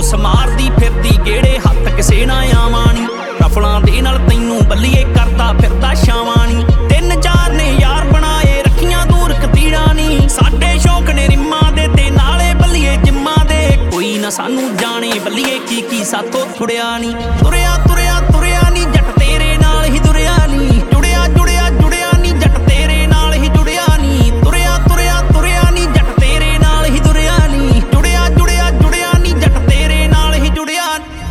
police ਮਾਰਦੀ ਫਿਰਦੀ ਗੇੜੇ ਹੱਥ ਕਿਸੇ ਨਾ ਆਵਾਂ ਨੀ ਰਫਲਾਂ ਦੇ ਨਾਲ ਤੈਨੂੰ ਬੱਲੀਏ ਕਰਦਾ ਫਿਰਦਾ ਛਾਵਾਂ ਨੀ ਤਿੰਨ ਚਾਰ ਨੇ ਯਾਰ ਬਣਾਏ ਰੱਖੀਆਂ ਦੂਰ ਕਤੀੜਾਂ ਨੀ ਸਾਡੇ ਸ਼ੌਕ ਨੇ ਰਿੰਮਾਂ ਦੇ ਤੇ ਨਾਲੇ ਬੱਲੀਏ ਜਿੰਮਾਂ ਦੇ ਕੋਈ ਨਾ ਸਾਨੂੰ ਜਾਣੇ ਬੱਲੀਏ ਕੀ ਸਾਥੋਂ ਥੁੜਿਆ ਨੀ ਤੁਰਿਆ ਤੁਰਿਆ ਤੁਰਿਆ ਨੀ ਜੱਟ ਤੇਰੇ ਨਾਲ ਹੀ ਤੁਰਿਆ ਨੀ ਜੁੜਿਆ ਜੁੜਿਆ ਜੁੜਿਆ ਨੀ ਜੱਟ ਤੇਰੇ ਨਾਲ ਹੀ ਜੁੜਿਆ ਨੀ ਤੁਰਿਆ ਤੁਰਿਆ ਤੁਰਿਆ ਨੀ ਜੱਟ ਤੇਰੇ ਨਾਲ ਹੀ ਤੁਰਿਆ ਨੀ ਜੁੜਿਆ ਜੁੜਿਆ ਜੁੜਿਆ ਨੀ ਜੱਟ ਤੇਰੇ ਨਾਲ ਹੀ ਜੁੜਿਆ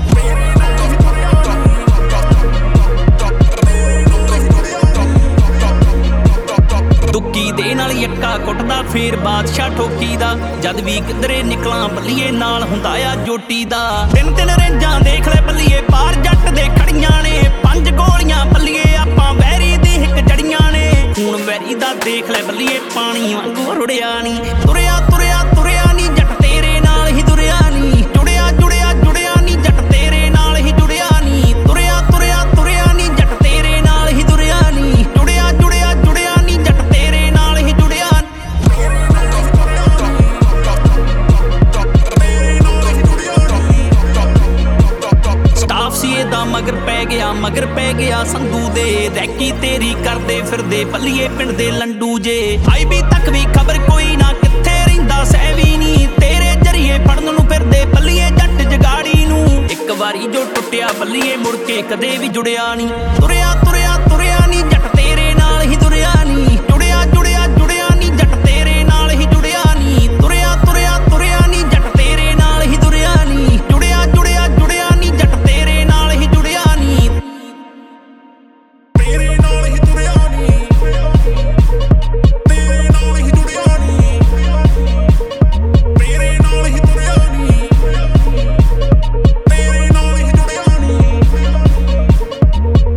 ਦੁੱਕੀ ਦੇ ਨਾਲ ਯੱਕਾ ਕੁੱਟਦਾ ਫੇਰ ਬਾਦਸ਼ਾਹ ਠੋਕੀ ਦਾ ਜਦ ਵੀ ਕਿਧਰੇ ਨਿਕਲਾਂ ਬੱਲੀਏ ਨਾਲ ਹੁੰਦਾ ਆ ਜੋਟੀ ਦਾ ਤਿੰਨ ਤਿੰਨ ਰੇਂਜਾਂ ਦੇਖ ਲੈ ਬੱਲੀਏ ਪਾਰ ਜੱਟ ਦੇ ਖੜੀਆਂ ਨੇ 5 ਗੋਲੀਆਂ ਬੱਲੀਏ ਆਪਾਂ ਵੈਰੀ ਦੀ ਹਿੱਕ ਜੜੀਆਂ ਨੇ ਖੂਨ ਵੈਰੀ ਦਾ ਦੇਖ ਲੈ ਬੱਲੀਏ ਪਾਣੀ ਵਾਂਗੂ ਰੁੜਿਆ ਨੀ ਤੁਰਿਆ ਤੁਰਿਆ ਤੁਰਿਆ ਨੀ ਜੱਟ ਤੇਰੇ ਨਾਲ ਹੀ ਤੁਰਿਆ ਨੀ ਜੁੜਿਆ ਜੁੜਿਆ ਜੁੜਿਆ ਨੀ ਜੱਟ ਤੇਰੇ ਨਾਲ ਹੀ ਜੁੜਿਆ ਨੀ ਤੁਰਿਆ ਤੁਰਿਆ ਤੁਰਿਆ ਨੀ ਜੱਟ ਤੇਰੇ ਨਾਲ ਹੀ ਤੁਰਿਆ ਨੀ ਜੁੜਿਆ ਜੁੜਿਆ ਜੁੜਿਆ ਨੀ ਜੱਟ ਤੇਰੇ ਨਾਲ ਹੀ ਜੁੜਿਆ ਸਟਾਫ ਸੀਏ ਦਾ ਮਗਰ ਪੈ ਗਿਆ ਸੰਧੂ ਦੇ ਰੈਕੀ ਤੇਰੀ ਕਰਦੇ ਫਿਰਦੇ ਬੱਲੀਏ ਪਿੰਡ ਦੇ ਲੰਡੂ ਜੇ ਆਈਬੀ ਤੱਕ ਵੀ ਖਬਰ ਕੋਈ ਨਾ ਕਿੱਥੇ ਰਹਿੰਦਾ ਸਹਿਵੀ ਨੀ ਤੇਰੇ ਜਰੀਏ ਫੜਨ ਨੂੰ ਫਿਰਦੇ ਬੱਲੀਏ ਜੱਟ ਜਗਾੜੀ ਨੂੰ ਇੱਕ ਵਾਰੀ ਜੋ ਟੁੱਟਿਆ ਬੱਲੀਏ ਮੁੜ ਕੇ ਕਦੇ ਵੀ ਜੁੜਿਆ ਨੀ ਤੁਰਿਆ ਤੁਰਿਆ